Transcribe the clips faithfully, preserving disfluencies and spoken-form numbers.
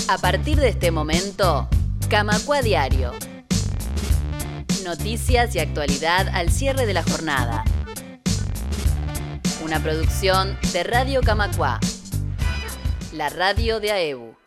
A partir de este momento, Camacuá Diario. Noticias y actualidad al cierre de la jornada. Una producción de Radio Camacuá, la radio de A E B U.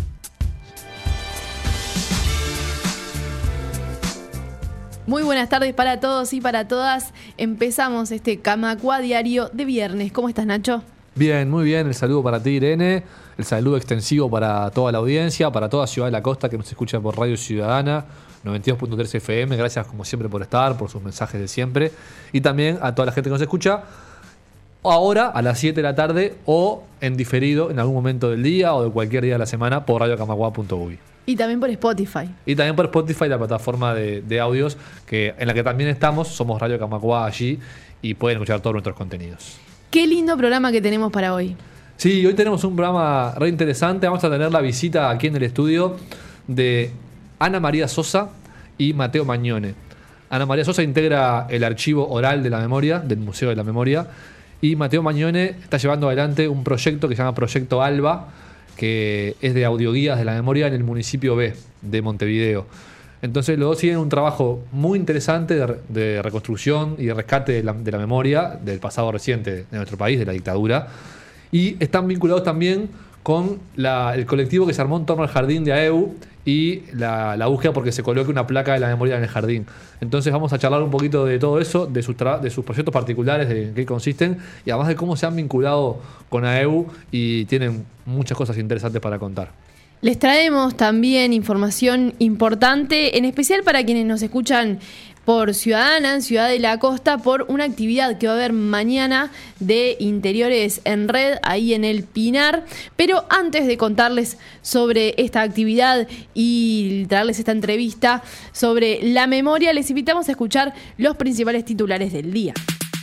Muy buenas tardes para todos y para todas. Empezamos este Camacuá Diario de viernes. ¿Cómo estás, Nacho? Bien, muy bien. El saludo para ti, Irene. El saludo extensivo para toda la audiencia, para toda Ciudad de la Costa que nos escucha por Radio Ciudadana noventa y dos punto tres F M. Gracias como siempre por estar, por sus mensajes de siempre. Y también a toda la gente que nos escucha ahora a las siete de la tarde o en diferido en algún momento del día o de cualquier día de la semana por radio camacuá punto uy. Y también por Spotify. Y también por Spotify, la plataforma de, de audios que, en la que también estamos. Somos Radio Camacuá allí y pueden escuchar todos nuestros contenidos. Qué lindo programa que tenemos para hoy. Sí, hoy tenemos un programa re interesante. Vamos a tener la visita aquí en el estudio de Ana María Sosa y Mateo Magnone. Ana María Sosa integra el archivo oral de la memoria, del Museo de la Memoria, y Mateo Magnone está llevando adelante un proyecto que se llama Proyecto ALBA, que es de audioguías de la memoria en el municipio B de Montevideo. Entonces los dos siguen un trabajo muy interesante de, de reconstrucción y de rescate de la, de la memoria del pasado reciente de nuestro país, de la dictadura, y están vinculados también con la, el colectivo que se armó en torno al jardín de A E B U y la, la búsqueda porque se coloque una placa de la memoria en el jardín. Entonces vamos a charlar un poquito de todo eso, de sus, tra- de sus proyectos particulares, de en qué consisten, y además de cómo se han vinculado con A E B U y tienen muchas cosas interesantes para contar. Les traemos también información importante, en especial para quienes nos escuchan por Ciudadana, en Ciudad de la Costa, por una actividad que va a haber mañana de Interiores en Red, ahí en el Pinar. Pero antes de contarles sobre esta actividad y traerles esta entrevista sobre la memoria, les invitamos a escuchar los principales titulares del día.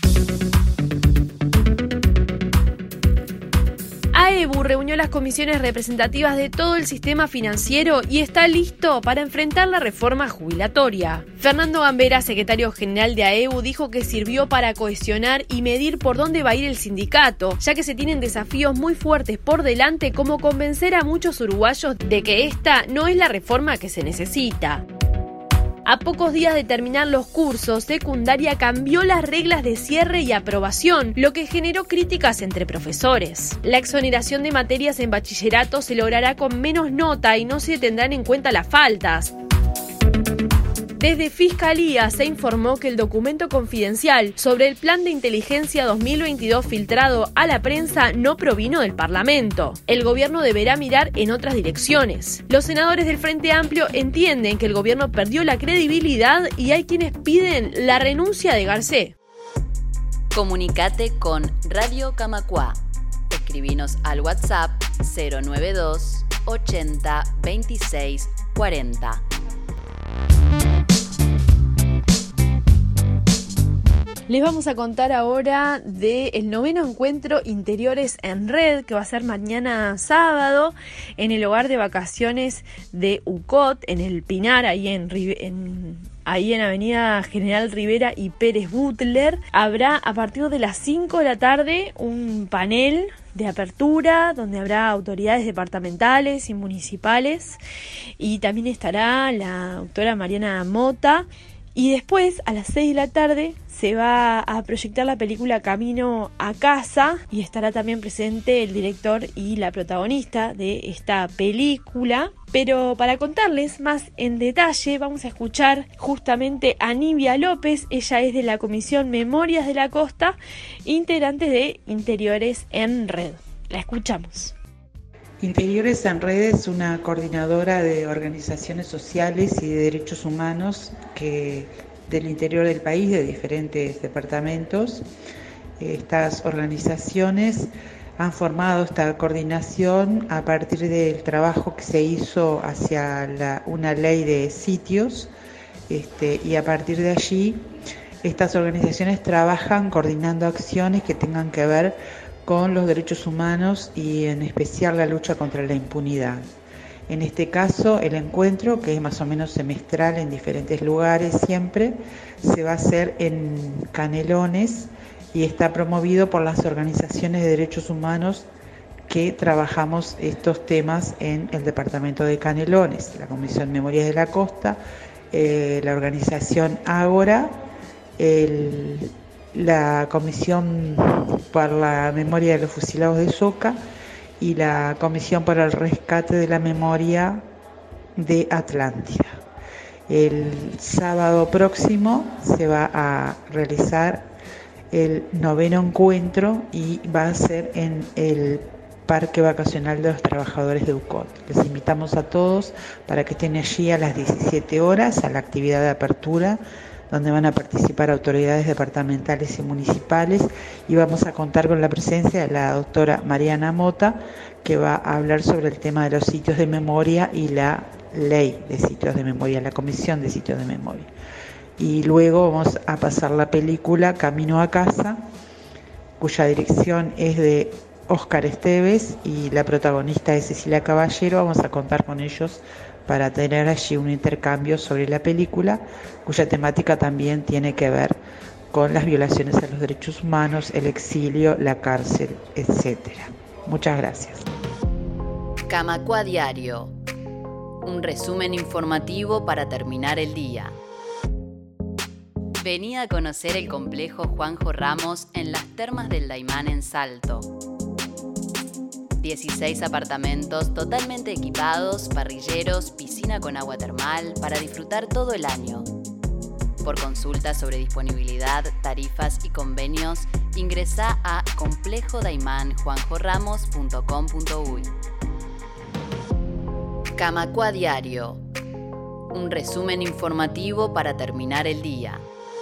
A E B U reunió las comisiones representativas de todo el sistema financiero y está listo para enfrentar la reforma jubilatoria. Fernando Gambera, secretario general de A E B U, dijo que sirvió para cohesionar y medir por dónde va a ir el sindicato, ya que se tienen desafíos muy fuertes por delante, como convencer a muchos uruguayos de que esta no es la reforma que se necesita. A pocos días de terminar los cursos, secundaria cambió las reglas de cierre y aprobación, lo que generó críticas entre profesores. La exoneración de materias en bachillerato se logrará con menos nota y no se tendrán en cuenta las faltas. Desde Fiscalía se informó que el documento confidencial sobre el Plan de Inteligencia dos mil veintidós filtrado a la prensa no provino del Parlamento. El gobierno deberá mirar en otras direcciones. Los senadores del Frente Amplio entienden que el gobierno perdió la credibilidad y hay quienes piden la renuncia de Garcés. Comunicate con Radio Camacuá. Escribinos al WhatsApp cero nueve dos ochenta veintiséis cuarenta. Les vamos a contar ahora del noveno encuentro Interiores en Red, que va a ser mañana sábado en el hogar de vacaciones de U C O T, en el Pinar, ahí en, en, ahí en Avenida General Rivera y Pérez Butler. Habrá a partir de las cinco de la tarde un panel de apertura donde habrá autoridades departamentales y municipales, y también estará la doctora Mariana Mota. Y después, a las seis de la tarde, se va a proyectar la película Camino a Casa y estará también presente el director y la protagonista de esta película. Pero para contarles más en detalle, vamos a escuchar justamente a Nivia López. Ella es de la Comisión Memorias de la Costa, integrante de Interiores en Red. La escuchamos. Interiores en Red es una coordinadora de organizaciones sociales y de derechos humanos que del interior del país, de diferentes departamentos. Estas organizaciones han formado esta coordinación a partir del trabajo que se hizo hacia la, una ley de sitios, este, y a partir de allí estas organizaciones trabajan coordinando acciones que tengan que ver con los derechos humanos y en especial la lucha contra la impunidad. En este caso, el encuentro, que es más o menos semestral en diferentes lugares siempre, se va a hacer en Canelones y está promovido por las organizaciones de derechos humanos que trabajamos estos temas en el departamento de Canelones, la Comisión Memorias de la Costa, eh, la organización Ágora, el, la Comisión para la Memoria de los Fusilados de Soca y la Comisión para el Rescate de la Memoria de Atlántida. El sábado próximo se va a realizar el noveno encuentro y va a ser en el Parque Vacacional de los Trabajadores de UCOT. Les invitamos a todos para que estén allí a las diecisiete horas a la actividad de apertura, donde van a participar autoridades departamentales y municipales, y vamos a contar con la presencia de la doctora Mariana Mota, que va a hablar sobre el tema de los sitios de memoria y la ley de sitios de memoria, la comisión de sitios de memoria. Y luego vamos a pasar la película Camino a Casa, cuya dirección es de Óscar Esteves y la protagonista es Cecilia Caballero. Vamos a contar con ellos para tener allí un intercambio sobre la película, cuya temática también tiene que ver con las violaciones a los derechos humanos, el exilio, la cárcel, etcétera. Muchas gracias. Camacua Diario. Un resumen informativo para terminar el día. Vení a conocer el complejo Juanjo Ramos en las Termas del Daymán en Salto. dieciséis apartamentos totalmente equipados, parrilleros, piscina con agua termal para disfrutar todo el año. Por consultas sobre disponibilidad, tarifas y convenios, ingresá a complejo daymán juanjo ramos punto com punto uy. Camacua Diario. Un resumen informativo para terminar el día.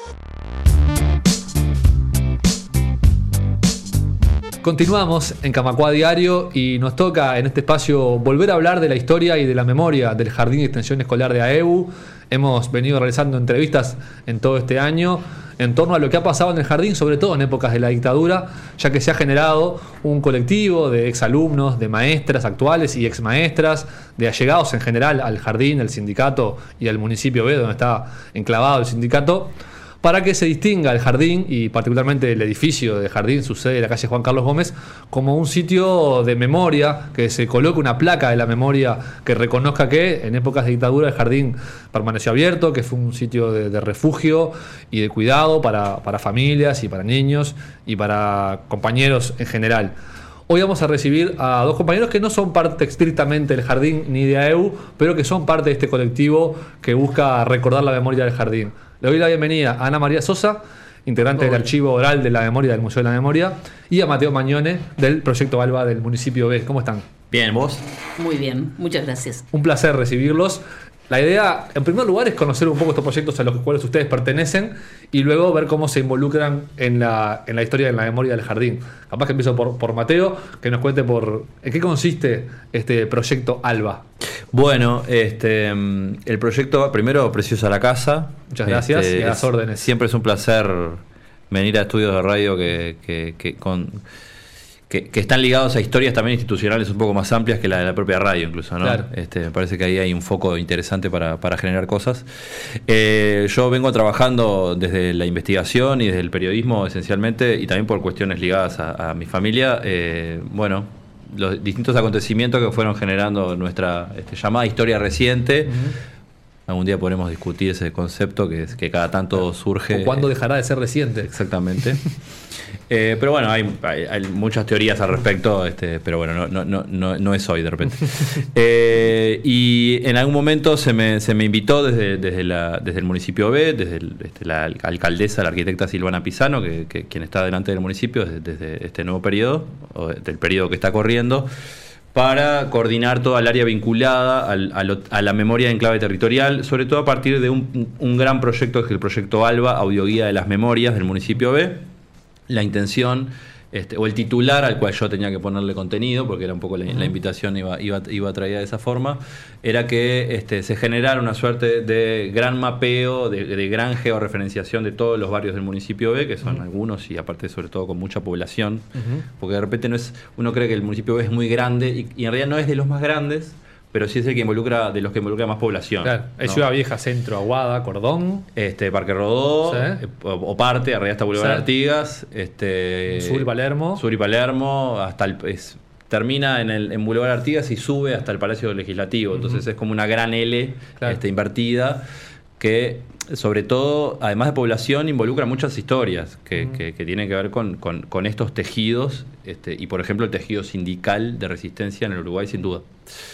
Continuamos en Camacua Diario y nos toca en este espacio volver a hablar de la historia y de la memoria del Jardín de Extensión Escolar de A E U. Hemos venido realizando entrevistas en todo este año en torno a lo que ha pasado en el jardín, sobre todo en épocas de la dictadura, ya que se ha generado un colectivo de exalumnos, de maestras actuales y exmaestras, de allegados en general al jardín, al sindicato y al municipio B, donde está enclavado el sindicato, para que se distinga el jardín y particularmente el edificio del jardín, su sede de la calle Juan Carlos Gómez, como un sitio de memoria, que se coloque una placa de la memoria que reconozca que en épocas de dictadura el jardín permaneció abierto, que fue un sitio de, de refugio y de cuidado para, para familias y para niños y para compañeros en general. Hoy vamos a recibir a dos compañeros que no son parte estrictamente del jardín ni de A E U, pero que son parte de este colectivo que busca recordar la memoria del jardín. Le doy la bienvenida a Ana María Sosa, integrante Hola. del Archivo Oral de la Memoria del Museo de la Memoria, y a Mateo Mañone, del Proyecto ALBA del municipio B. ¿Cómo están? Bien, ¿vos? Muy bien, muchas gracias. Un placer recibirlos. La idea, en primer lugar, es conocer un poco estos proyectos a los cuales ustedes pertenecen y luego ver cómo se involucran en la, en la historia de la memoria del jardín. Capaz que empiezo por, por Mateo, que nos cuente por en qué consiste este Proyecto ALBA. Bueno, este, el proyecto, primero, preciosa la casa. Muchas gracias este, y a las órdenes. Siempre es un placer venir a estudios de radio que, que, que con... Que, que están ligados a historias también institucionales un poco más amplias que la de la propia radio incluso, ¿no? Claro. Este, me parece que ahí hay un foco interesante para, para generar cosas. Eh, yo vengo trabajando desde la investigación y desde el periodismo esencialmente, y también por cuestiones ligadas a, a mi familia, eh, bueno, los distintos acontecimientos que fueron generando nuestra este, llamada historia reciente. Uh-huh. Algún día podremos discutir ese concepto que, que cada tanto surge. ¿O cuándo dejará de ser reciente? Exactamente. eh, pero bueno, hay, hay, hay muchas teorías al respecto, este, pero bueno, no, no, no, no es hoy de repente. eh, y en algún momento se me, se me invitó desde, desde, la, desde el municipio B, desde el, este, la alcaldesa, la arquitecta Silvana Pisano, que, que, quien está delante del municipio desde, desde este nuevo periodo, o del periodo que está corriendo, para coordinar toda el área vinculada al, a, lo, a la memoria en clave territorial, sobre todo a partir de un, un gran proyecto que es el proyecto ALBA, Audioguía de las Memorias del municipio B. La intención, este, o el titular al cual yo tenía que ponerle contenido, porque era un poco la, la invitación iba, iba, iba traída de esa forma, era que este, se generara una suerte de gran mapeo, de, de gran georreferenciación de todos los barrios del municipio B, que son uh-huh. algunos y aparte sobre todo con mucha población, uh-huh. porque de repente no es, uno cree que el municipio B es muy grande y, y en realidad no es de los más grandes, pero sí es el que involucra, de los que involucra más población. Claro, es ¿no? Ciudad Vieja, Centro, Aguada, Cordón. Este, Parque Rodó, ¿sí? o, o parte, arriba está Boulevard ¿sí? Artigas, este, Sur y Palermo. Sur y Palermo, hasta el, es, termina en, el, en Boulevard Artigas y sube hasta el Palacio Legislativo. Entonces uh-huh. es como una gran L claro. este, invertida que, sobre todo, además de población, involucra muchas historias que, uh-huh. que, que tienen que ver con, con, con estos tejidos este, y, por ejemplo, el tejido sindical de resistencia en el Uruguay, sin duda.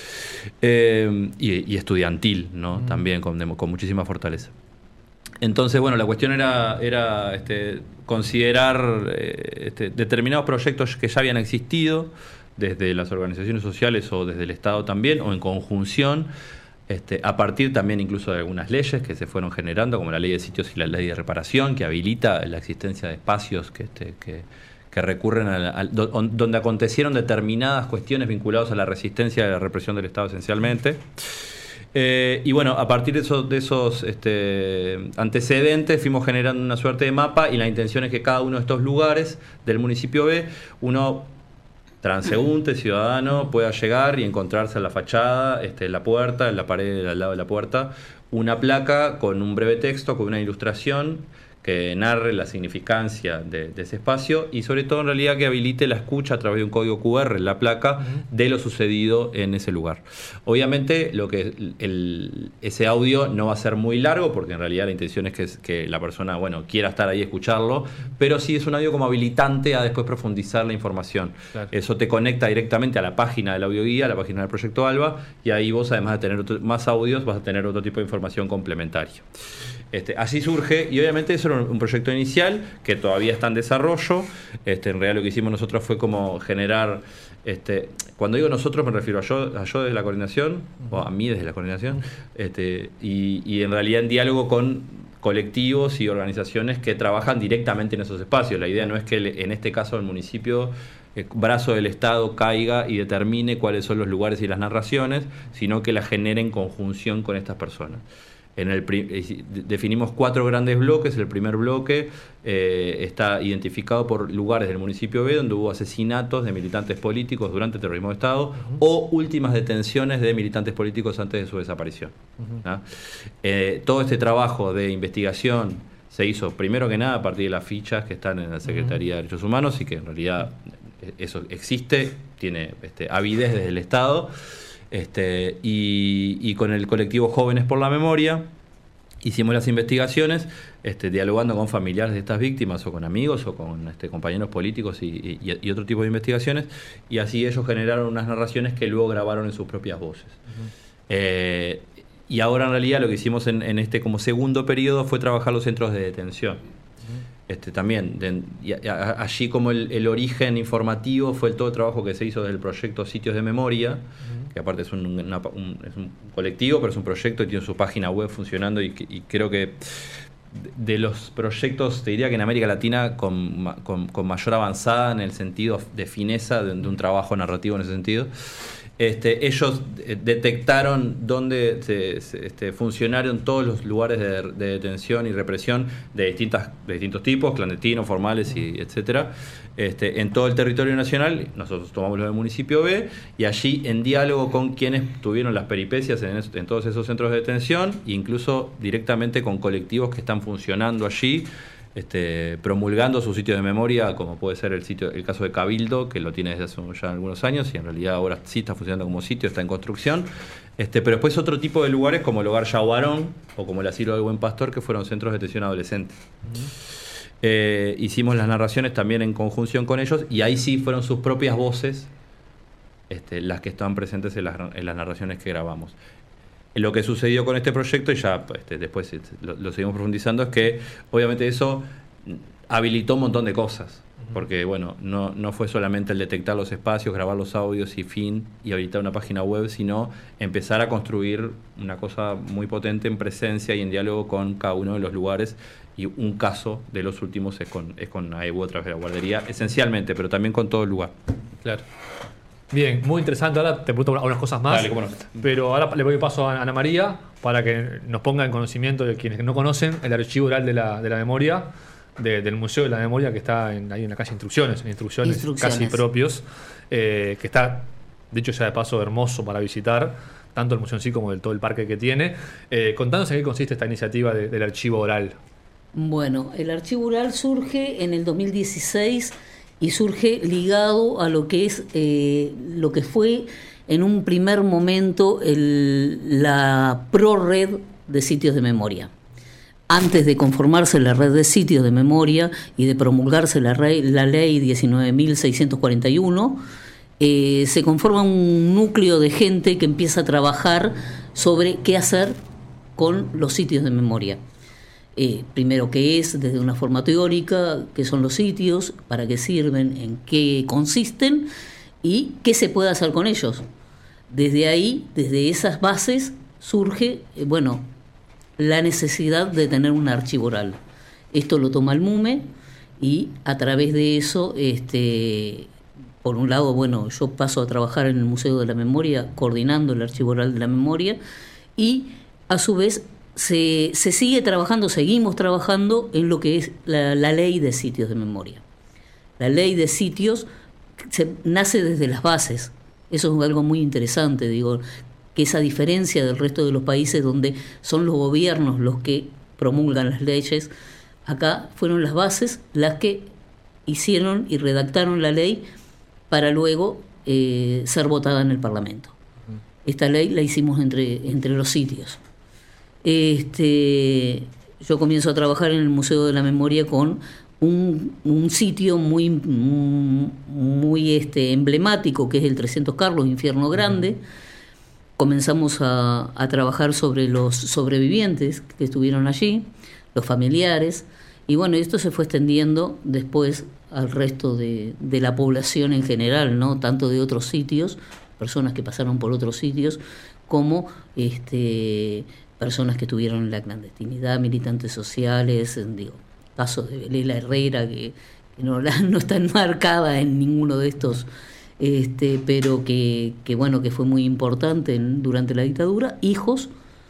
Eh, y, y estudiantil, ¿no? Uh-huh. También con, con muchísima fortaleza. Entonces, bueno, la cuestión era, era este, considerar eh, este, determinados proyectos que ya habían existido desde las organizaciones sociales o desde el Estado también, o en conjunción, este, a partir también incluso de algunas leyes que se fueron generando, como la ley de sitios y la ley de reparación, que habilita la existencia de espacios que, este, que, que recurren a, a donde acontecieron determinadas cuestiones vinculadas a la resistencia y a la represión del Estado esencialmente. Eh, y bueno, a partir de esos, de esos este, antecedentes fuimos generando una suerte de mapa, y la intención es que cada uno de estos lugares del municipio B, uno transeúnte, ciudadano, pueda llegar y encontrarse en la fachada, este, en la puerta, en la pared al lado de la puerta, una placa con un breve texto, con una ilustración que narre la significancia de, de ese espacio, y sobre todo en realidad que habilite la escucha a través de un código cu erre en la placa uh-huh. de lo sucedido en ese lugar. Obviamente lo que el, ese audio no va a ser muy largo, porque en realidad la intención es que, que la persona bueno, quiera estar ahí y escucharlo, pero sí es un audio como habilitante a después profundizar la información. Claro. Eso te conecta directamente a la página del audioguía, a la página del Proyecto ALBA, y ahí vos, además de tener otro, más audios, vas a tener otro tipo de información complementaria. Este, así surge, y obviamente eso era un, un proyecto inicial que todavía está en desarrollo. Este, en realidad lo que hicimos nosotros fue como generar, este, cuando digo nosotros me refiero a yo, a yo desde la coordinación, uh-huh. o a mí desde la coordinación, este, y, y en realidad en diálogo con colectivos y organizaciones que trabajan directamente en esos espacios. La idea no es que el, en este caso el municipio, el brazo del Estado, caiga y determine cuáles son los lugares y las narraciones, sino que las genere en conjunción con estas personas. En el definimos cuatro grandes bloques. El primer bloque eh, está identificado por lugares del municipio B donde hubo asesinatos de militantes políticos durante el terrorismo de Estado uh-huh. o últimas detenciones de militantes políticos antes de su desaparición. Uh-huh. ¿Ah? Eh, todo este trabajo de investigación se hizo primero que nada a partir de las fichas que están en la Secretaría uh-huh. de Derechos Humanos, y que en realidad eso existe, tiene este, avidez desde el Estado. Este, y, y con el colectivo Jóvenes por la Memoria hicimos las investigaciones, este, dialogando con familiares de estas víctimas o con amigos o con este, compañeros políticos y, y, y otro tipo de investigaciones, y así ellos generaron unas narraciones que luego grabaron en sus propias voces. Uh-huh. Eh, y ahora en realidad lo que hicimos en, en este como segundo periodo fue trabajar los centros de detención. Este, también, de, y a, allí como el, el origen informativo fue el, todo el trabajo que se hizo desde el proyecto Sitios de Memoria, uh-huh. que aparte es un, una, un, es un colectivo, pero es un proyecto y tiene su página web funcionando, y, y creo que de los proyectos, te diría que en América Latina con, con, con mayor avanzada en el sentido de fineza de, de un trabajo narrativo en ese sentido. Este, ellos detectaron dónde se, se, este, funcionaron todos los lugares de, de detención y represión de, distintas, de distintos tipos, clandestinos, formales, y etcétera, este, en todo el territorio nacional. Nosotros tomamos lo del municipio B, y allí en diálogo con quienes tuvieron las peripecias en, es, en todos esos centros de detención, e incluso directamente con colectivos que están funcionando allí, Este, promulgando sus sitios de memoria, como puede ser el sitio, el caso de Cabildo, que lo tiene desde hace ya algunos años, y en realidad ahora sí está funcionando como sitio, está en construcción. Este, pero después otro tipo de lugares como el Hogar Yaguarón o como el Asilo del Buen Pastor, que fueron centros de detención adolescente. Uh-huh. Eh, hicimos las narraciones también en conjunción con ellos, y ahí sí fueron sus propias voces este, las que estaban presentes en las, en las narraciones que grabamos. Lo que sucedió con este proyecto, y ya este, después lo, lo seguimos profundizando, es que obviamente eso habilitó un montón de cosas. Porque bueno, no, no fue solamente el detectar los espacios, grabar los audios y fin, y habilitar una página web, sino empezar a construir una cosa muy potente en presencia y en diálogo con cada uno de los lugares. Y un caso de los últimos es con, es con A E B U a través de la guardería, esencialmente, pero también con todo el lugar. Claro. Bien, muy interesante. Ahora te pregunto algunas cosas más. Dale, cómo no. Pero ahora le doy paso a Ana María para que nos ponga en conocimiento de quienes no conocen el archivo oral de la, de la memoria, de, del Museo de la Memoria, que está en, ahí en la calle Instrucciones, en instrucciones, instrucciones. casi propios, eh, que está, dicho sea de paso, hermoso para visitar, tanto el museo en sí como el, todo el parque que tiene. Eh, contanos en qué consiste esta iniciativa de, del archivo oral. Bueno, el archivo oral surge en el dos mil dieciséis y surge ligado a lo que es eh, lo que fue en un primer momento el, la ProRed de sitios de memoria. Antes de conformarse la red de sitios de memoria y de promulgarse la, rey, la ley diecinueve mil seiscientos cuarenta y uno, eh, se conforma un núcleo de gente que empieza a trabajar sobre qué hacer con los sitios de memoria. Eh, primero, qué es, desde una forma teórica, qué son los sitios, para qué sirven, en qué consisten y qué se puede hacer con ellos. Desde ahí, desde esas bases, surge, eh, bueno, la necesidad de tener un archivo oral. Esto lo toma el MUME y a través de eso, este, por un lado, bueno, yo paso a trabajar en el Museo de la Memoria coordinando el archivo oral de la memoria y a su vez se, se sigue trabajando, seguimos trabajando en lo que es la, la ley de sitios de memoria. La ley de sitios se, nace desde las bases. Eso es algo muy interesante, digo, que esa diferencia del resto de los países donde son los gobiernos los que promulgan las leyes, acá fueron las bases las que hicieron y redactaron la ley para luego eh, ser votada en el Parlamento. Esta ley la hicimos entre, entre los sitios. Este, yo comienzo a trabajar en el Museo de la Memoria con un, un sitio muy, muy este, emblemático, que es el trescientos Carlos, Infierno Grande. Comenzamos a, a trabajar sobre los sobrevivientes que estuvieron allí, los familiares, y bueno, esto se fue extendiendo después al resto de, de la población en general, ¿no? Tanto de otros sitios, personas que pasaron por otros sitios, como este, personas que estuvieron en la clandestinidad, militantes sociales, digo, casos de Belela Herrera, que, que no, no está enmarcada en ninguno de estos, este, pero que, que bueno, que fue muy importante en, durante la dictadura, hijos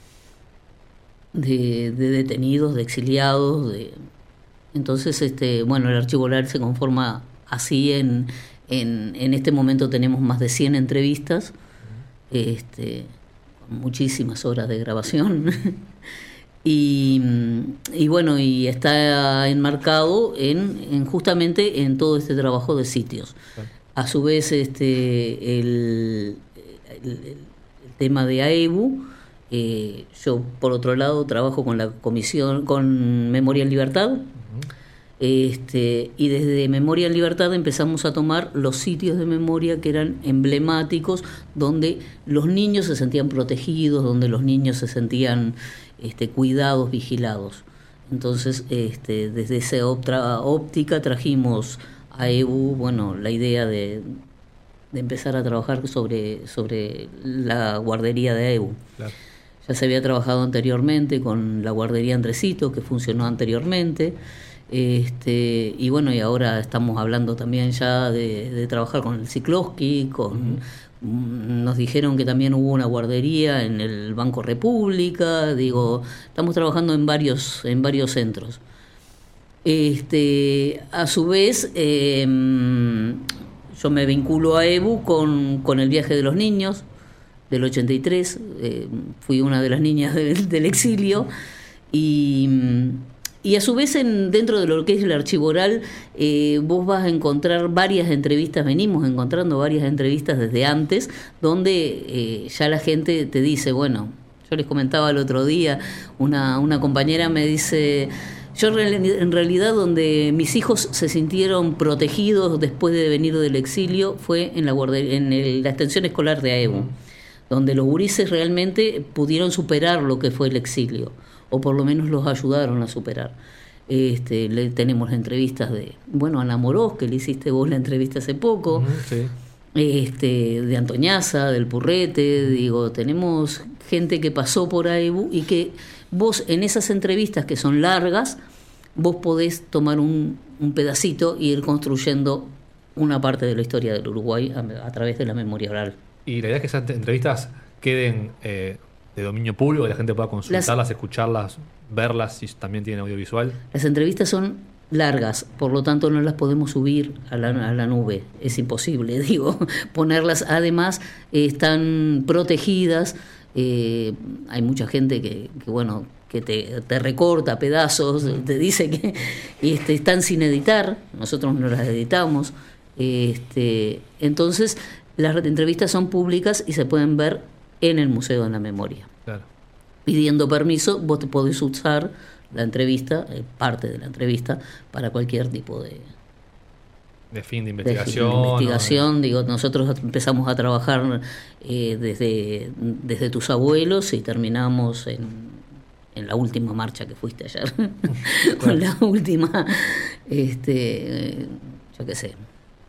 de, de detenidos, de exiliados, de entonces este, bueno, el archivo oral se conforma así. En, en, en este momento tenemos más de cien entrevistas, este, con muchísimas horas de grabación. Y, y bueno, y está enmarcado en, en justamente en todo este trabajo de sitios. A su vez, este el, el, el tema de AEBU, eh, yo por otro lado trabajo con la comisión, con Memoria en Libertad, uh-huh. este, y desde Memoria en Libertad empezamos a tomar los sitios de memoria que eran emblemáticos, donde los niños se sentían protegidos, donde los niños se sentían Este, cuidados, vigilados. Entonces, este, desde esa otra óptica trajimos a AEBU, bueno, la idea de, de empezar a trabajar sobre, sobre la guardería de AEBU. Claro. Ya se había trabajado anteriormente con la guardería Andresito, que funcionó anteriormente, este, y bueno, y ahora estamos hablando también ya de, de trabajar con el Cicloski, con... Uh-huh. Nos dijeron que también hubo una guardería en el Banco República. Digo, estamos trabajando en varios en varios centros. Este, a su vez, eh, yo me vinculo a AEBU con, con el viaje de los niños del ochenta y tres. Eh, fui una de las niñas de, del exilio y... Y a su vez, en, dentro de lo que es el archivo oral, eh, vos vas a encontrar varias entrevistas, venimos encontrando varias entrevistas desde antes, donde eh, ya la gente te dice, bueno, yo les comentaba el otro día, una, una compañera me dice, yo en realidad donde mis hijos se sintieron protegidos después de venir del exilio fue en la, guardería, en el, la extensión escolar de AEBU, donde los gurises realmente pudieron superar lo que fue el exilio, o por lo menos los ayudaron a superar. Este, le tenemos entrevistas de, bueno, Ana Morós, que le hiciste vos la entrevista hace poco, uh-huh, sí. este, de Antoñaza, del Purrete, digo, tenemos gente que pasó por AEBU y que vos en esas entrevistas que son largas, vos podés tomar un, un pedacito e ir construyendo una parte de la historia del Uruguay a, a través de la memoria oral. Y la idea es que esas entrevistas queden... Eh... de dominio público, que la gente pueda consultarlas, las, escucharlas, verlas, si también tienen audiovisual. Las entrevistas son largas, por lo tanto no las podemos subir a la, a la nube, es imposible, digo, ponerlas. Además eh, están protegidas, eh, hay mucha gente que, que bueno, que te, te recorta pedazos, te dice que este, están sin editar, nosotros no las editamos, este, entonces las entrevistas son públicas y se pueden ver en el Museo de la Memoria. Claro. Pidiendo permiso, vos te podés usar la entrevista, eh, parte de la entrevista, para cualquier tipo de, de fin de de, investigación. fin de investigación. O de... Digo, nosotros empezamos a trabajar eh, desde, desde tus abuelos y terminamos en, en la última marcha que fuiste ayer. Con la última, este, eh, yo qué sé.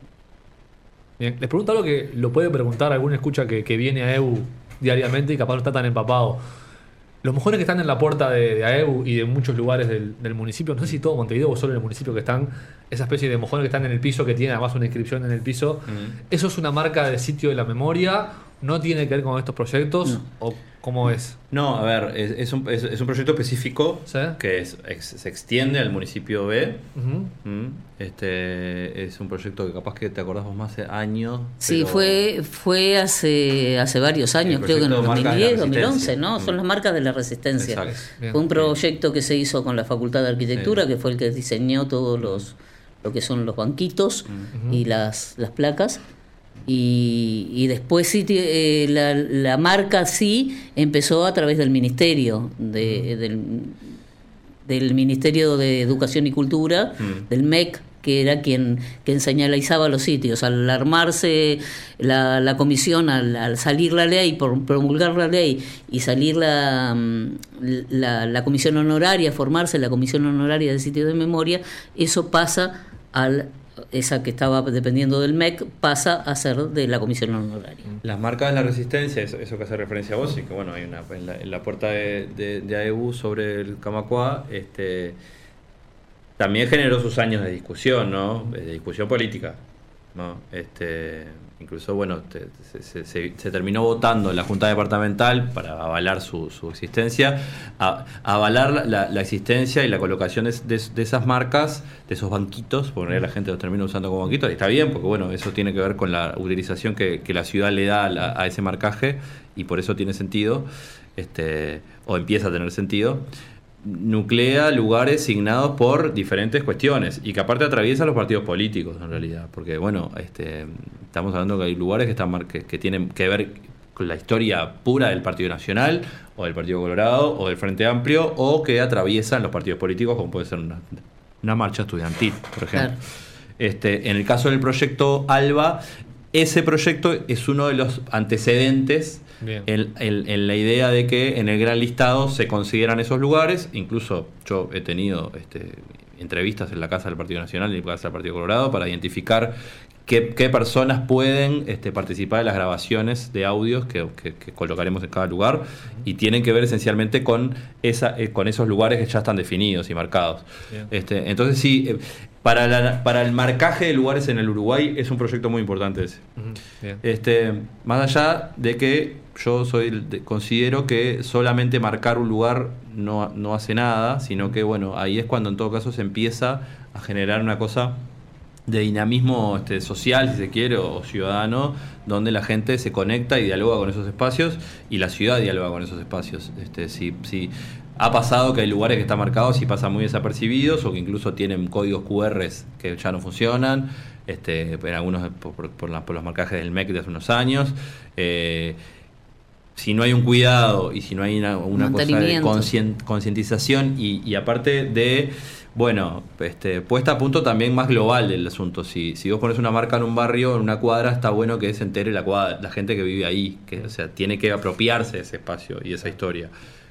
Bien, les pregunto algo que lo puede preguntar algún escucha que, que viene a E U diariamente y capaz no está tan empapado. Los mojones que están en la puerta de, de A E U y de muchos lugares del, del municipio, no sé si todo Montevideo o solo en el municipio que están, esa especie de mojones que están en el piso, que tienen además una inscripción en el piso, mm. ¿eso es una marca del sitio de la memoria? ¿No tiene que ver con estos proyectos? No. ¿O cómo es? No, a ver, es, es, un, es, es un proyecto específico, ¿sí?, que es, ex, se extiende al municipio B. Uh-huh. mm. Este es un proyecto que capaz que te acordás vos más hace años. Sí, fue fue hace hace varios años, creo que en el dos mil diez, dos mil once, ¿no? Mm. Son las marcas de la resistencia. Exacto. Fue un proyecto que se hizo con la Facultad de Arquitectura, sí, que fue el que diseñó todos los lo que son los banquitos uh-huh. y las, las placas. Y, y después sí, eh, la, la marca sí empezó a través del ministerio, de, del, del Ministerio de Educación y Cultura, mm. del M E C, que era quien, quien señalizaba los sitios. Al armarse la, la comisión, al, al salir la ley, por promulgar la ley y salir la, la, la comisión honoraria, formarse la comisión honoraria de sitios de memoria, eso pasa al... esa que estaba dependiendo del M E C pasa a ser de la comisión honoraria. Las marcas de la resistencia, eso, eso que hace referencia a vos, y que bueno, hay una en la, en la puerta de, de, de A E U sobre el Camacuá, este, también generó sus años de discusión, ¿no? De discusión política, ¿no? Este, incluso, bueno, te, se, se, se terminó votando en la Junta Departamental para avalar su, su existencia, a, a avalar la, la existencia y la colocación de, de, de esas marcas, de esos banquitos, porque la gente los termina usando como banquitos, y está bien, porque bueno, eso tiene que ver con la utilización que, que la ciudad le da a, la, a ese marcaje, y por eso tiene sentido, este, o empieza a tener sentido. Nuclea lugares signados por diferentes cuestiones y que aparte atraviesan los partidos políticos en realidad, porque bueno, este, estamos hablando que hay lugares que están que, que tienen que ver con la historia pura del Partido Nacional o del Partido Colorado o del Frente Amplio, o que atraviesan los partidos políticos, como puede ser una, una marcha estudiantil, por ejemplo. Claro. Este, en el caso del proyecto ALBA, ese proyecto es uno de los antecedentes en, en, en la idea de que en el gran listado se consideran esos lugares. Incluso yo he tenido este, entrevistas en la Casa del Partido Nacional y en la Casa del Partido Colorado para identificar qué, qué personas pueden este, participar de las grabaciones de audios que, que, que colocaremos en cada lugar, y tienen que ver esencialmente con, esa, eh, con esos lugares que ya están definidos y marcados. Este, entonces sí... Eh, Para, la, para el marcaje de lugares en el Uruguay es un proyecto muy importante ese. Uh-huh. Este, más allá de que yo soy de, considero que solamente marcar un lugar no, no hace nada, sino que bueno, ahí es cuando en todo caso se empieza a generar una cosa de dinamismo este, social, si se quiere, o ciudadano, donde la gente se conecta y dialoga con esos espacios, y la ciudad dialoga con esos espacios. Este, si, si ha pasado que hay lugares que están marcados y pasan muy desapercibidos, o que incluso tienen códigos cu erres que ya no funcionan, este, en algunos por, por, por, la, por los marcajes del M E C de hace unos años. Eh, si no hay un cuidado y si no hay una, una cosa de conscien, concientización y, y aparte de... Bueno, este, puesta a punto también más global del asunto. Si, si vos pones una marca en un barrio, en una cuadra, está bueno que se entere la cuadra, la gente que vive ahí, que o sea, tiene que apropiarse de ese espacio y de esa historia.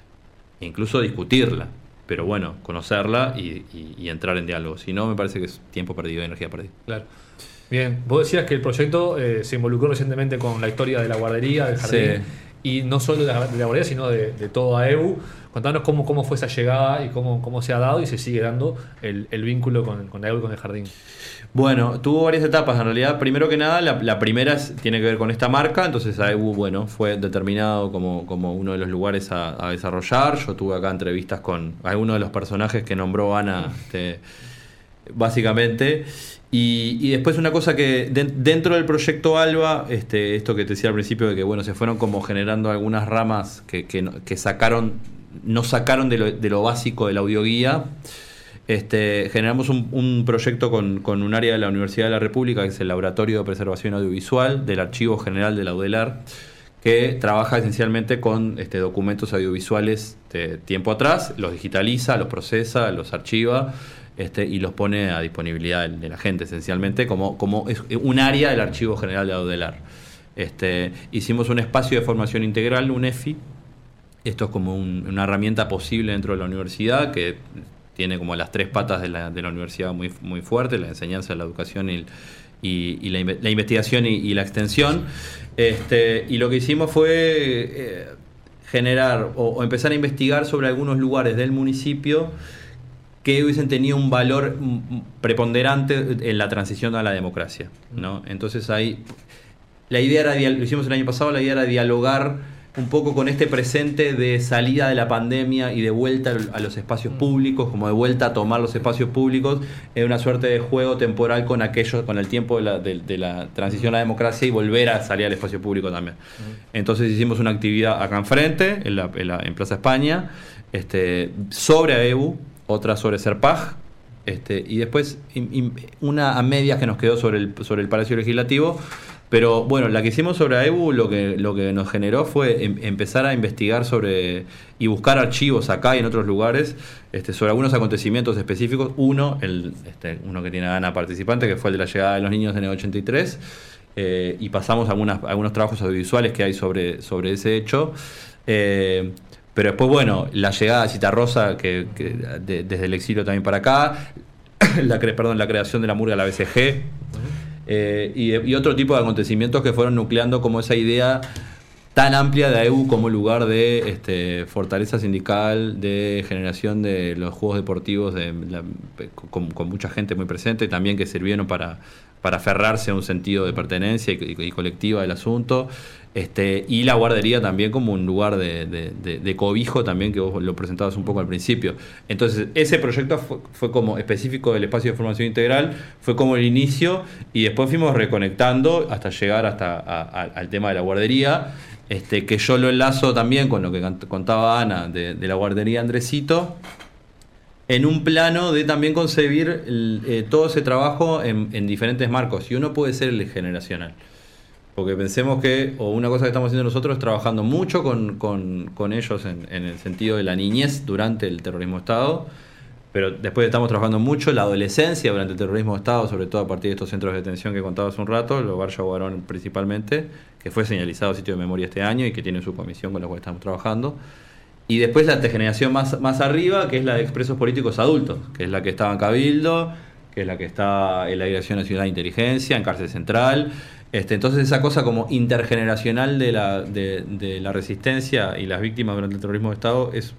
E incluso discutirla, pero bueno, conocerla y, y, y entrar en diálogo. Si no, me parece que es tiempo perdido, energía perdida. Claro. Bien, vos decías que el proyecto eh, se involucró recientemente con la historia de la guardería, del jardín, sí, y no solo de la, de la guardería, sino de, de todo A E U. Contanos cómo, cómo fue esa llegada y cómo, cómo se ha dado y se sigue dando el, el vínculo con, con A E U y con el jardín. Bueno, tuvo varias etapas en realidad. Primero que nada, la, la primera es, tiene que ver con esta marca. Entonces A E U, bueno, fue determinado como, como uno de los lugares a, a desarrollar. Yo tuve acá entrevistas con algunos de los personajes que nombró Ana este, básicamente. Y, y después una cosa que de, dentro del proyecto ALBA, este, esto que te decía al principio, de que bueno, se fueron como generando algunas ramas que, que, que sacaron, no sacaron de lo, de lo básico de la audioguía. Este, generamos un, un proyecto con, con un área de la Universidad de la República, que es el Laboratorio de Preservación Audiovisual del Archivo General de la UDELAR, que trabaja esencialmente con este, documentos audiovisuales de tiempo atrás, los digitaliza, los procesa, los archiva este, y los pone a disponibilidad de la gente, esencialmente, como, como es un área del Archivo General de la UDELAR. Este, hicimos un espacio de formación integral, un E F I. Esto es como un, una herramienta posible dentro de la universidad, que tiene como las tres patas de la, de la universidad muy, muy fuertes: la enseñanza, la educación y, y, y la, la investigación y, y la extensión. Este, y lo que hicimos fue eh, generar o, o empezar a investigar sobre algunos lugares del municipio que hubiesen tenido un valor preponderante en la transición a la democracia, ¿no? Entonces ahí la idea era, lo hicimos el año pasado, la idea era dialogar un poco con este presente de salida de la pandemia y de vuelta a los espacios públicos, como de vuelta a tomar los espacios públicos, en una suerte de juego temporal con aquello, con el tiempo de la, de, de la transición a la democracia, y volver a salir al espacio público también. Entonces hicimos una actividad acá enfrente, en, la, en, la, en Plaza España, este, sobre A E B U, otra sobre Serpaj, este, y después una a medias que nos quedó sobre el, sobre el Palacio Legislativo. Pero bueno, la que hicimos sobre A E B U lo que, lo que nos generó fue em, empezar a investigar sobre y buscar archivos acá y en otros lugares este, sobre algunos acontecimientos específicos. Uno, el, este, uno que tiene Ana participante, que fue el de la llegada de los niños en el ochenta y tres, eh, y pasamos algunas, algunos trabajos audiovisuales que hay sobre, sobre ese hecho. Eh, pero después, bueno, la llegada de Citarrosa, que, que de, desde el exilio también para acá, la, cre, perdón, la creación de la murga de la B C G. Eh, y, y otro tipo de acontecimientos que fueron nucleando como esa idea tan amplia de A E B U como lugar de este, fortaleza sindical, de generación de los juegos deportivos de la, con, con mucha gente muy presente, también que sirvieron para, para aferrarse a un sentido de pertenencia y, y, y colectiva del asunto. Este, y la guardería también como un lugar de, de, de, de cobijo también, que vos lo presentabas un poco al principio. Entonces ese proyecto fue, fue como específico del espacio de formación integral, fue como el inicio, y después fuimos reconectando hasta llegar hasta a, a, al tema de la guardería, este, que yo lo enlazo también con lo que contaba Ana de, de la guardería Andresito, en un plano de también concebir el, eh, todo ese trabajo en, en diferentes marcos, y uno puede ser el generacional. Porque pensemos que, o una cosa que estamos haciendo nosotros es trabajando mucho con, con, con ellos en, en el sentido de la niñez durante el terrorismo de Estado, pero después estamos trabajando mucho la adolescencia durante el terrorismo de Estado, sobre todo a partir de estos centros de detención que contaba hace un rato, el Hogar Yaguarón principalmente, que fue señalizado sitio de memoria este año y que tiene su comisión con la cual estamos trabajando. Y después la generación más, más arriba, que es la de expresos políticos adultos, que es la que estaba en Cabildo, que es la que está en la Dirección Nacional de Inteligencia, en Cárcel Central. Este, entonces esa cosa como intergeneracional de la, de, de la resistencia y las víctimas durante el terrorismo de Estado es,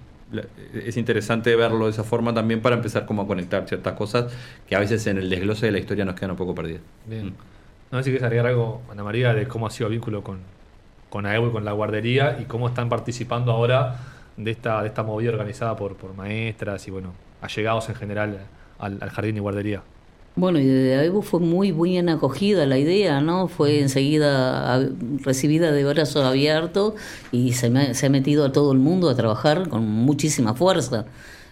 es interesante verlo de esa forma también, para empezar como a conectar ciertas cosas que a veces en el desglose de la historia nos quedan un poco perdidas. Bien. Mm. No sé si quieres agregar algo, Ana María, de cómo ha sido el vínculo con, con A E B U y con la guardería, y cómo están participando ahora de esta, de esta movida organizada por, por maestras y bueno, allegados en general al, al jardín y guardería. Bueno, y de A E B U fue muy bien acogida la idea, ¿no? Fue enseguida recibida de brazos abiertos, y se, me, se ha metido a todo el mundo a trabajar con muchísima fuerza.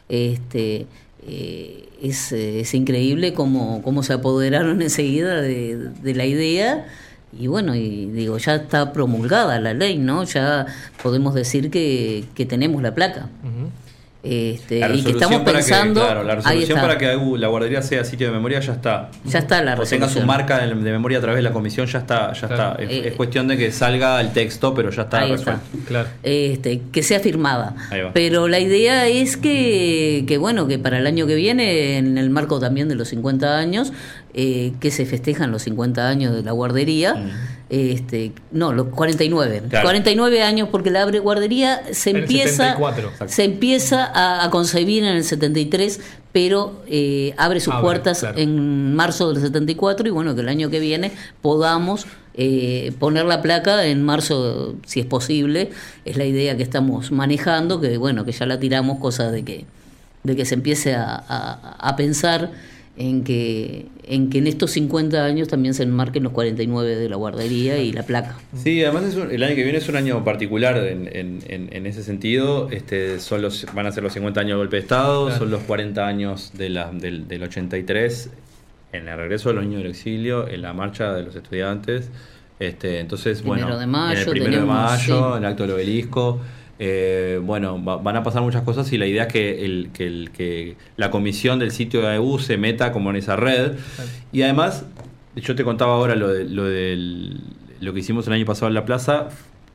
Este, eh, es, es increíble cómo, cómo se apoderaron enseguida de, de la idea. Y bueno, y digo, ya está promulgada la ley, ¿no? Ya podemos decir que, que tenemos la placa. Uh-huh. Este, y que estamos pensando, que, claro, la resolución para que la guardería sea sitio de memoria ya está. Ya está la resolución. O tenga su marca de, de memoria a través de la comisión, ya está, ya claro. está. Es, eh, es cuestión de que salga el texto, pero ya está resuelto. Claro. Este, que sea firmada. Pero la idea es que, que bueno, que para el año que viene, en el marco también de los cincuenta años, eh, que se festejan los cincuenta años de la guardería. Mm. Este, no, los cuarenta y nueve. Claro. cuarenta y nueve años, porque la guardería se en empieza setenta y cuatro, se empieza a, a concebir en el setenta y tres, pero eh, abre sus abre, puertas claro. en marzo del setenta y cuatro, y bueno, que el año que viene podamos eh, poner la placa en marzo, si es posible. Es la idea que estamos manejando, que bueno, que ya la tiramos, cosa de que de que se empiece a, a, a pensar en que, en que en estos cincuenta años también se enmarquen los cuarenta y nueve de la guardería y la placa. Sí, además es un, el año que viene es un año particular en, en, en, en ese sentido. Este, son los, van a ser los cincuenta años del golpe de Estado, claro. Son los cuarenta años de la, del, del ochenta y tres, en el regreso de los niños del exilio, en la marcha de los estudiantes. Este, entonces, primero bueno, de mayo, en el primero tenemos, de mayo, sí. el acto del obelisco. Eh, bueno, va, van a pasar muchas cosas y la idea es que, el, que, el, que la comisión del sitio de A E U se meta como en esa red. Y además, yo te contaba ahora lo, de, lo, del, lo que hicimos el año pasado en la plaza.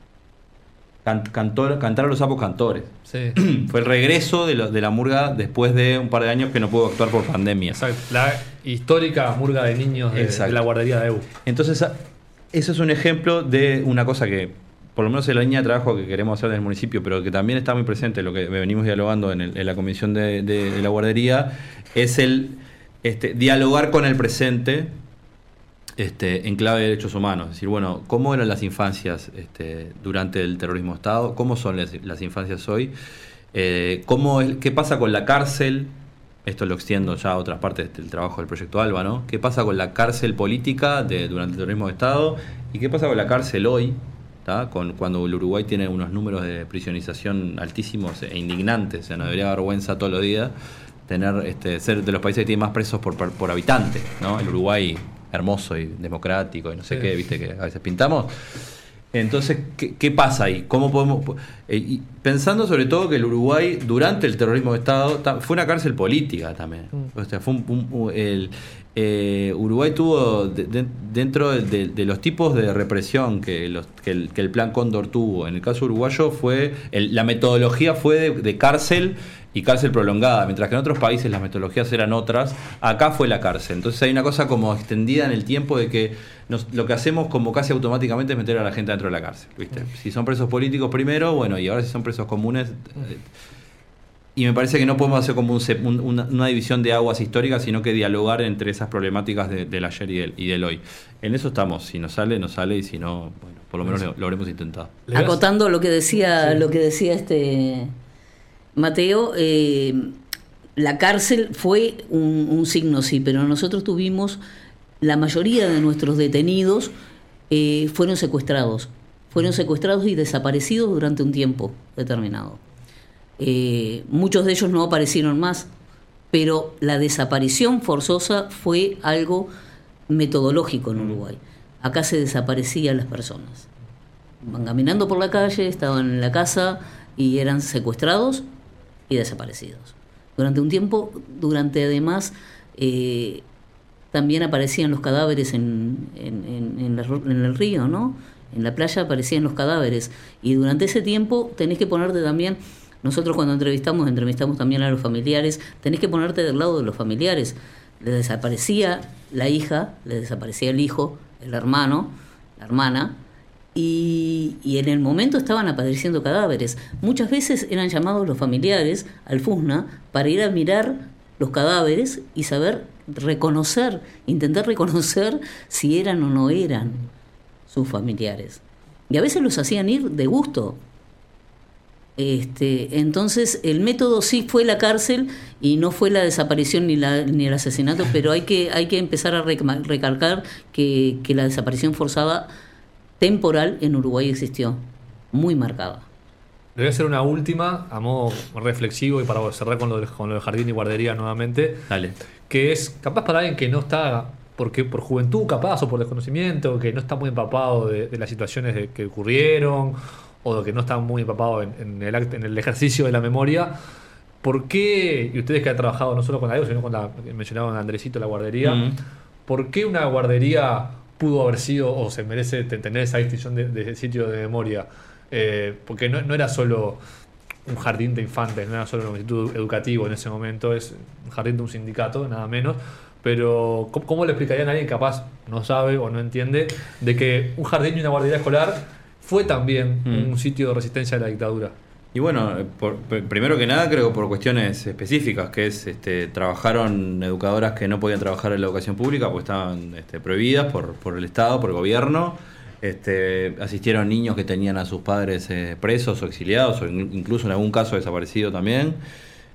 Can, cantor, cantaron los sapos cantores. Sí. Fue el regreso de, lo, de la murga después de un par de años que no pudo actuar por pandemia. Exacto. La histórica murga de niños de, de la guardería de A E U. Entonces, eso es un ejemplo de una cosa que, por lo menos en la línea de trabajo que queremos hacer en el municipio, pero que también está muy presente, lo que venimos dialogando en, el, en la comisión de, de, de la guardería, es el este, dialogar con el presente este, en clave de derechos humanos. Es decir, bueno, ¿cómo eran las infancias este, durante el terrorismo de Estado? ¿Cómo son las, las infancias hoy? Eh, ¿cómo es, ¿Qué pasa con la cárcel? Esto lo extiendo ya a otras partes del trabajo del proyecto ALBA, ¿no? ¿Qué pasa con la cárcel política de, durante el terrorismo de Estado? ¿Y qué pasa con la cárcel hoy? Con, cuando el Uruguay tiene unos números de prisionización altísimos e indignantes, o sea, nos debería dar vergüenza todos los días tener este, ser de los países que tienen más presos por, por, por habitante, ¿no? El Uruguay hermoso y democrático y no sé sí. qué, viste que a veces pintamos. Entonces, ¿qué, qué pasa ahí? ¿Cómo podemos eh, y pensando sobre todo que el Uruguay durante el terrorismo de Estado fue una cárcel política también, mm. o sea, fue un, un, un, el Eh, Uruguay tuvo de, de, dentro de, de, de los tipos de represión que, los, que, el, que el Plan Cóndor tuvo. En el caso uruguayo fue el, la metodología fue de, de cárcel y cárcel prolongada, mientras que en otros países las metodologías eran otras. Acá fue la cárcel. Entonces hay una cosa como extendida en el tiempo de que nos, lo que hacemos como casi automáticamente es meter a la gente dentro de la cárcel, ¿viste? Si son presos políticos primero, bueno, y ahora si son presos comunes. Eh, Y me parece que no podemos hacer como un, un, una, una división de aguas históricas, sino que dialogar entre esas problemáticas de, del ayer y del, y del hoy. En eso estamos. Si nos sale, nos sale, y si no, bueno, por lo menos lo, lo habremos intentado. Acotando lo que decía, sí. lo que decía este Mateo, eh, la cárcel fue un, un signo, sí, pero nosotros tuvimos, la mayoría de nuestros detenidos eh, fueron secuestrados. Fueron secuestrados y desaparecidos durante un tiempo determinado. Eh, muchos de ellos no aparecieron más, pero la desaparición forzosa fue algo metodológico en Uruguay. Acá se desaparecían las personas. Van caminando por la calle, estaban en la casa y eran secuestrados y desaparecidos. Durante un tiempo, durante además, eh, también aparecían los cadáveres en, en, en, en, la, en el río, ¿no? En la playa aparecían los cadáveres. Y durante ese tiempo tenés que ponerte también... Nosotros cuando entrevistamos, entrevistamos también a los familiares, tenés que ponerte del lado de los familiares. Le desaparecía la hija, le desaparecía el hijo, el hermano, la hermana, y, y en el momento estaban apareciendo cadáveres. Muchas veces eran llamados los familiares al FUSNA para ir a mirar los cadáveres y saber reconocer, intentar reconocer si eran o no eran sus familiares. Y a veces los hacían ir de gusto. Este, entonces el método sí fue la cárcel y no fue la desaparición ni, la, ni el asesinato, pero hay que, hay que empezar a recalcar que, que la desaparición forzada temporal en Uruguay existió, muy marcada. Le voy a hacer una última a modo reflexivo y para cerrar con lo del, con lo del jardín y guardería nuevamente. Dale. Que es capaz para alguien que no está, porque por juventud capaz o por desconocimiento, que no está muy empapado de, de las situaciones de, que ocurrieron, o que no están muy empapados en, en, el, en el ejercicio de la memoria. ¿Por qué, y ustedes que han trabajado no solo con la E U, sino con la, mencionaban a Andresito, la guardería, mm. ¿por qué una guardería pudo haber sido o se merece tener esa distinción de, de sitio de memoria? Eh, porque no, no era solo un jardín de infantes, no era solo un instituto educativo en ese momento, es un jardín de un sindicato, nada menos. Pero ¿cómo, cómo le explicarían a alguien que capaz no sabe o no entiende de que un jardín y una guardería escolar fue también mm. un sitio de resistencia a la dictadura? Y bueno, por, primero que nada creo que por cuestiones específicas, que es, este, trabajaron educadoras que no podían trabajar en la educación pública porque estaban este, prohibidas por, por el Estado, por el gobierno. Este, asistieron niños que tenían a sus padres eh, presos o exiliados, o incluso en algún caso desaparecidos también.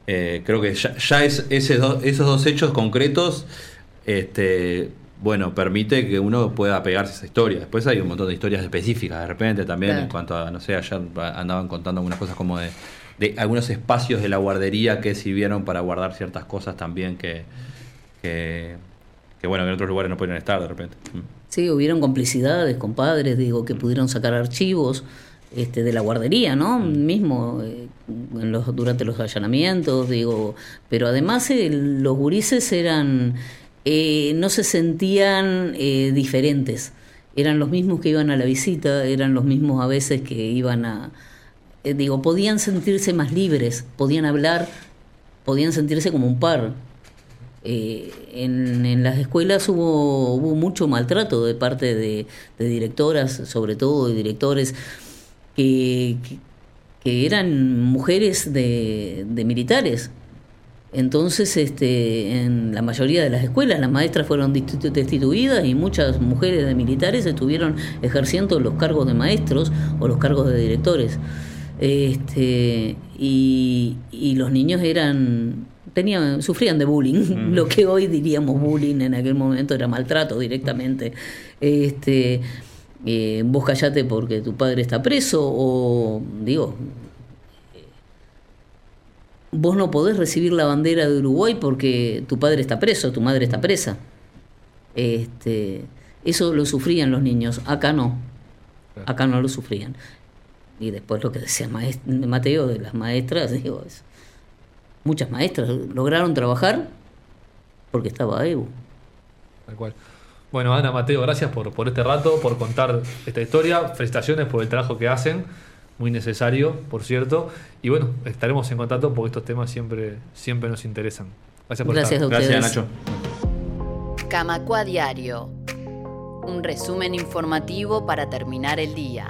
Eh, creo que ya, ya es, ese do, esos dos hechos concretos, este, bueno, permite que uno pueda pegarse a esa historia. Después hay un montón de historias específicas de repente también, claro. En cuanto a, no sé, ayer andaban contando algunas cosas como de, de algunos espacios de la guardería que sirvieron para guardar ciertas cosas también que, que, que bueno, que en otros lugares no pueden estar de repente. Sí, hubieron complicidades con padres, digo, que pudieron sacar archivos este, de la guardería, ¿no? Mm. Mismo eh, en los, durante los allanamientos, digo, pero además eh, los gurises eran... Eh, no se sentían eh, diferentes, eran los mismos que iban a la visita, eran los mismos a veces que iban a, eh, digo, podían sentirse más libres, podían hablar, podían sentirse como un par. Eh, en, en las escuelas hubo, hubo mucho maltrato de parte de, de directoras, sobre todo de directores, que, que, que eran mujeres de, de militares. Entonces, este, en la mayoría de las escuelas las maestras fueron destituidas y muchas mujeres de militares estuvieron ejerciendo los cargos de maestros o los cargos de directores. Este, y, y los niños eran tenían sufrían de bullying, mm. lo que hoy diríamos bullying, en aquel momento era maltrato directamente. Este, eh, vos callate porque tu padre está preso, o digo... Vos no podés recibir la bandera de Uruguay porque tu padre está preso, tu madre está presa. Este, eso lo sufrían los niños, acá no. Acá no lo sufrían. Y después lo que decía maest- Mateo de las maestras, digo, es, muchas maestras lograron trabajar porque estaba Evo. Tal cual. Bueno, Ana, Mateo, gracias por, por este rato, por contar esta historia. Felicitaciones por el trabajo que hacen. Muy necesario, por cierto. Y bueno, estaremos en contacto porque estos temas siempre, siempre nos interesan. Gracias por Gracias estar. a ustedes. Gracias, Nacho. Camacua Diario. Un resumen informativo para terminar el día.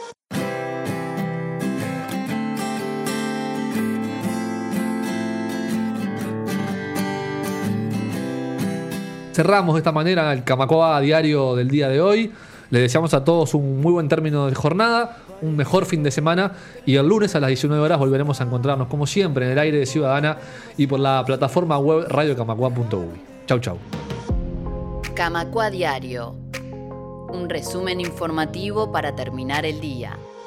Cerramos de esta manera el Camacua Diario del día de hoy. Les deseamos a todos un muy buen término de jornada, un mejor fin de semana, y el lunes a las diecinueve horas volveremos a encontrarnos como siempre en el aire de Ciudadana y por la plataforma web radio camacua punto u y. Chau, chau. Camacua Diario. Un resumen informativo para terminar el día.